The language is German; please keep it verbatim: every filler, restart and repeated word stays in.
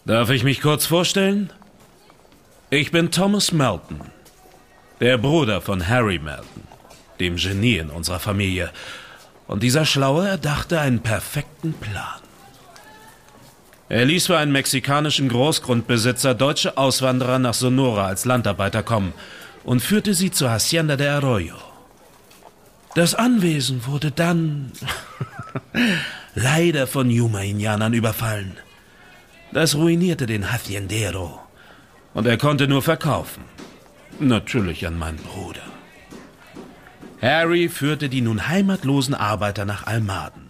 Darf ich mich kurz vorstellen? Ich bin Thomas Melton, der Bruder von Harry Melton, dem Genie in unserer Familie. Und dieser Schlaue erdachte einen perfekten Plan. Er ließ für einen mexikanischen Großgrundbesitzer deutsche Auswanderer nach Sonora als Landarbeiter kommen und führte sie zur Hacienda de Arroyo. Das Anwesen wurde dann leider von Yuma-Indianern überfallen. Das ruinierte den Haciendero und er konnte nur verkaufen. Natürlich an meinen Bruder. Harry führte die nun heimatlosen Arbeiter nach Almaden.